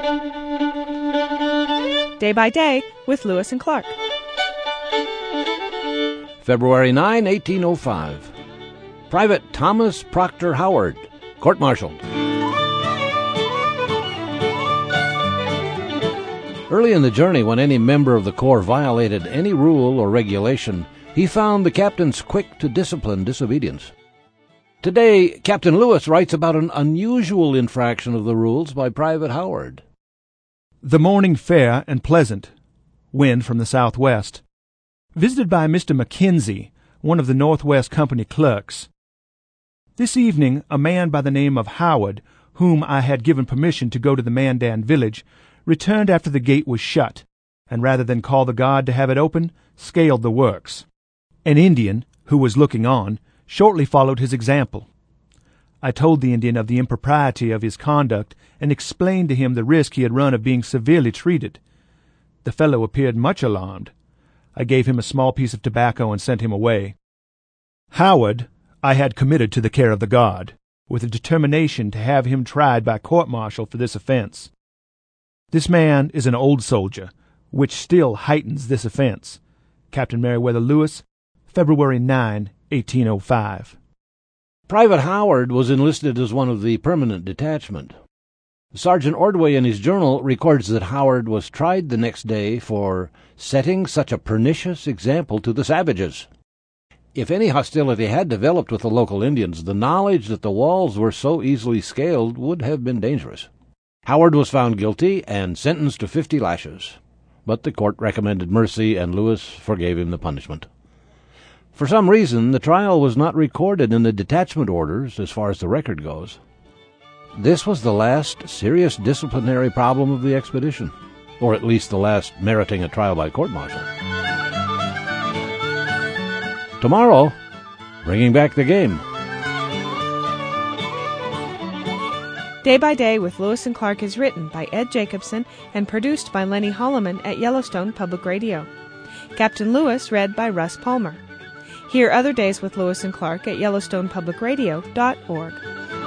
Day by Day with Lewis and Clark. February 9, 1805. Private Thomas Proctor Howard, court-martialed. Early in the journey, when any member of the Corps violated any rule or regulation, he found the captains quick to discipline disobedience. Today, Captain Lewis writes about an unusual infraction of the rules by Private Howard. The morning fair and pleasant. Wind from the southwest. Visited by Mr. Mackenzie, one of the Northwest Company clerks. This evening, a man by the name of Howard, whom I had given permission to go to the Mandan village, returned after the gate was shut, and rather than call the guard to have it open, scaled the works. An Indian, who was looking on, shortly followed his example. I told the Indian of the impropriety of his conduct, and explained to him the risk he had run of being severely treated. The fellow appeared much alarmed. I gave him a small piece of tobacco and sent him away. Howard I had committed to the care of the guard, with a determination to have him tried by court-martial for this offense. This man is an old soldier, which still heightens this offense. Captain Meriwether Lewis, February 9, 1805. Private Howard was enlisted as one of the permanent detachment. Sergeant Ordway in his journal records that Howard was tried the next day for setting such a pernicious example to the savages. If any hostility had developed with the local Indians, the knowledge that the walls were so easily scaled would have been dangerous. Howard was found guilty and sentenced to 50 lashes, but the court recommended mercy and Lewis forgave him the punishment. For some reason, the trial was not recorded in the detachment orders as far as the record goes. This was the last serious disciplinary problem of the expedition, or at least the last meriting a trial by court-martial. Tomorrow, bringing back the game. Day by Day with Lewis and Clark is written by Ed Jacobson and produced by Lenny Holloman at Yellowstone Public Radio. Captain Lewis read by Russ Palmer. Hear other days with Lewis and Clark at YellowstonePublicRadio.org.